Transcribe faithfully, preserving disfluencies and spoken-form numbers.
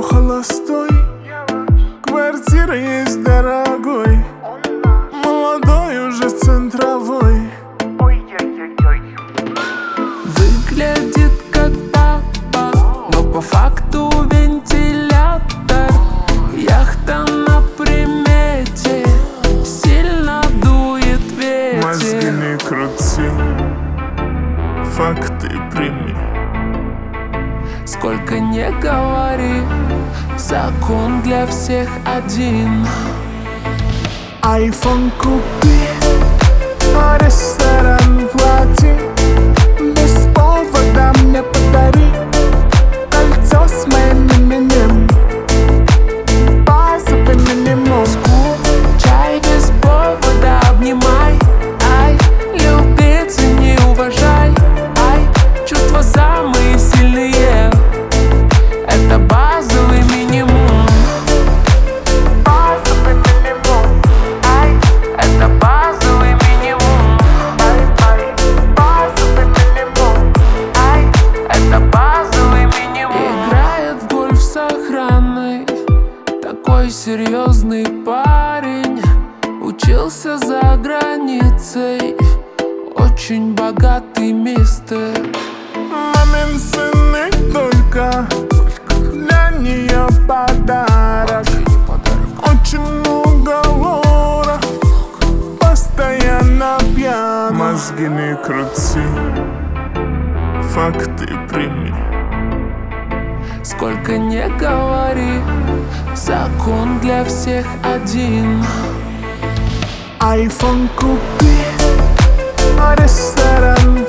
холостой, квартира есть дорогой, молодой уже центровой. Выглядит как папа, но по факту вентилятор. Яхта на примете, сильно дует ветер. Мозги не крути, факты прими. Сколько не говори, закон для всех один. Айфон купи, а ресторан плати. Без повода мне подари кольцо с моим именем. Базовый минимум. Чай без повода обнимай. Ай, любить и не уважай. Ай, чувства самые сильные. Это базовый минимум. Базовый минимум. Ай, это базовый минимум. Ай, ай, базовый минимум. Ай, это базовый минимум. Играет в гольф с охраной, такой серьезный парень. Учился за границей, очень богатый мистер. Мамин сын и только для нее подарок. Очень много лора, постоянно пьян. Мозги не крути, факты прими. Сколько не говори, закон для всех один. Айфон купи, а ресторан